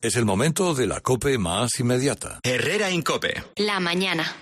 Es el momento de la COPE más inmediata. Herrera en COPE. La mañana.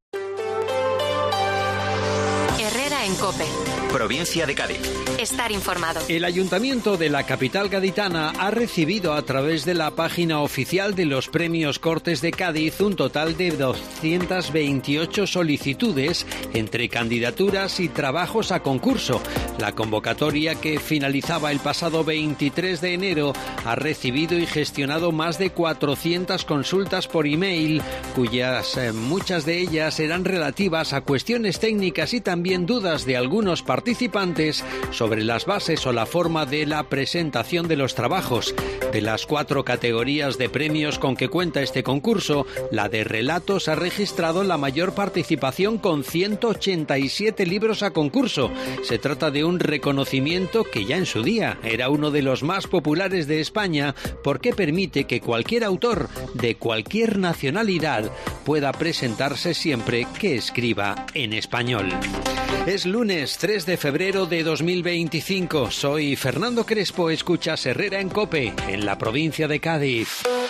Herrera en COPE. Provincia de Cádiz. Estar informado. El Ayuntamiento de la capital gaditana ha recibido a través de la página oficial de los Premios Cortes de Cádiz un total de 228 solicitudes entre candidaturas y trabajos a concurso. La convocatoria, que finalizaba el pasado 23 de enero, ha recibido y gestionado más de 400 consultas por email, cuyas muchas de ellas eran relativas a cuestiones técnicas y también dudas de algunos participantes sobre las bases o la forma de la presentación de los trabajos. De las 4 categorías de premios con que cuenta este concurso, la de relatos ha registrado la mayor participación con 187 libros a concurso. Se trata de un reconocimiento que ya en su día era uno de los más populares de España, porque permite que cualquier autor de cualquier nacionalidad pueda presentarse siempre que escriba en español. Es lunes 3 de febrero de 2025. Soy Fernando Crespo. Escuchas Herrera en COPE, en la provincia de Cádiz.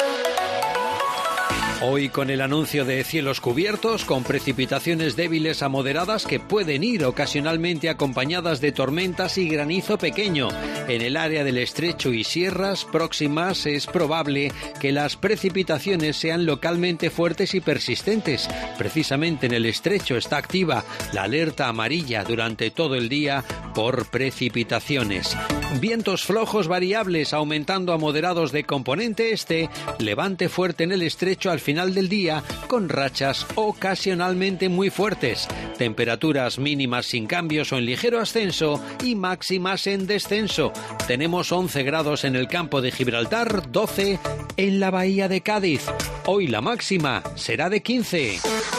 Hoy con el anuncio de cielos cubiertos, con precipitaciones débiles a moderadas que pueden ir ocasionalmente acompañadas de tormentas y granizo pequeño. En el área del estrecho y sierras próximas es probable que las precipitaciones sean localmente fuertes y persistentes. Precisamente en el estrecho está activa la alerta amarilla durante todo el día por precipitaciones. Vientos flojos variables aumentando a moderados de componente este, levante fuerte en el estrecho al final del día, con rachas ocasionalmente muy fuertes. Temperaturas mínimas sin cambios o en ligero ascenso y máximas en descenso. Tenemos 11 grados en el campo de Gibraltar, 12 en la bahía de Cádiz. Hoy la máxima será de 15.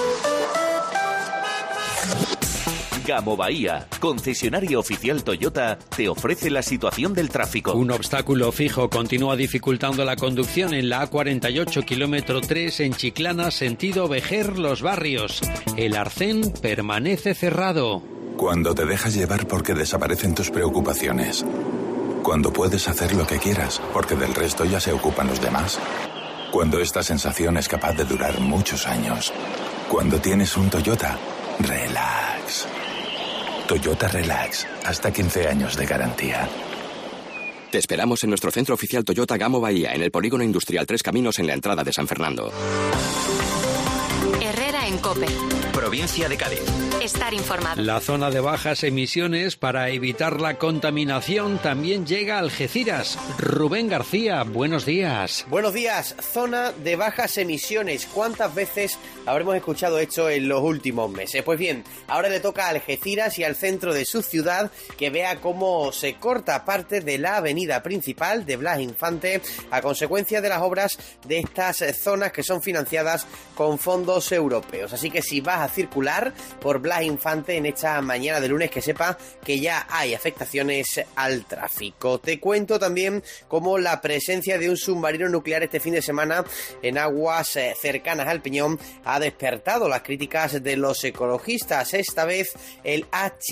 Gamo Bahía, concesionario oficial Toyota, te ofrece la situación del tráfico. Un obstáculo fijo continúa dificultando la conducción en la A48 kilómetro 3 en Chiclana, sentido Vejer Los Barrios. El arcén permanece cerrado. Cuando te dejas llevar porque desaparecen tus preocupaciones. Cuando puedes hacer lo que quieras porque del resto ya se ocupan los demás. Cuando esta sensación es capaz de durar muchos años. Cuando tienes un Toyota, relax. Toyota Relax, hasta 15 años de garantía. Te esperamos en nuestro centro oficial Toyota Gamo Bahía, en el Polígono Industrial Tres Caminos, en la entrada de San Fernando. Herrera en COPE. Provincia de Cádiz. Estar informado. La zona de bajas emisiones para evitar la contaminación también llega a Algeciras. Rubén García, buenos días. Buenos días. Zona de bajas emisiones. ¿Cuántas veces habremos escuchado esto en los últimos meses? Pues bien, ahora le toca a Algeciras y al centro de su ciudad que vea cómo se corta parte de la avenida principal de Blas Infante a consecuencia de las obras de estas zonas que son financiadas con fondos europeos. Así que si vas a circular por Blas Infante en esta mañana de lunes, que sepa que ya hay afectaciones al tráfico. Te cuento también cómo la presencia de un submarino nuclear este fin de semana en aguas cercanas al Peñón ha despertado las críticas de los ecologistas. Esta vez el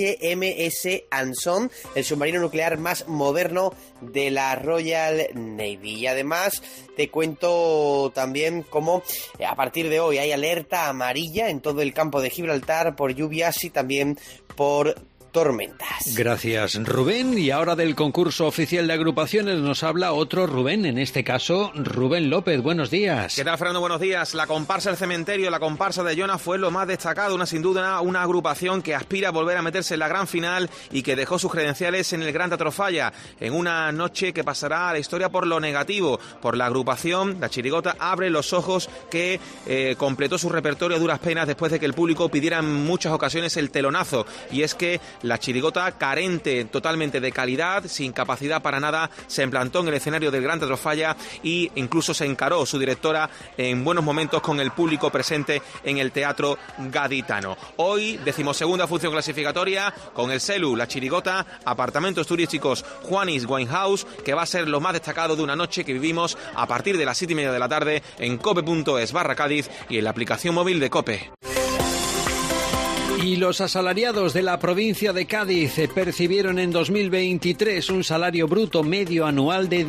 HMS Anson, el submarino nuclear más moderno de la Royal Navy. Y además te cuento también cómo a partir de hoy hay alerta amarilla en todo el campo de Gibraltar por lluvias y también por tormentas. Gracias, Rubén. Y ahora del concurso oficial de agrupaciones nos habla otro Rubén, en este caso Rubén López. Buenos días. ¿Qué tal, Fernando? Buenos días. La comparsa del cementerio, la comparsa de Jonas fue lo más destacado, sin duda una agrupación que aspira a volver a meterse en la gran final y que dejó sus credenciales en el Gran Teatro Falla, en una noche que pasará a la historia por lo negativo. Por la agrupación, la Chirigota abre los ojos, que completó su repertorio a duras penas después de que el público pidiera en muchas ocasiones el telonazo. Y es que la Chirigota, carente totalmente de calidad, sin capacidad para nada, se implantó en el escenario del Gran Teatro Falla e incluso se encaró su directora en buenos momentos con el público presente en el Teatro Gaditano. Hoy, 12ª función clasificatoria, con el Celu, la Chirigota, apartamentos turísticos Juanis Winehouse, que va a ser lo más destacado de una noche que vivimos a partir de las 7:30 de la tarde en cope.es/Cádiz y en la aplicación móvil de COPE. Y los asalariados de la provincia de Cádiz percibieron en 2023 un salario bruto medio anual de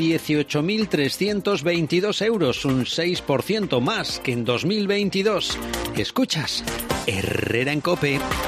18.322 euros, un 6% más que en 2022. Escuchas, Herrera en COPE.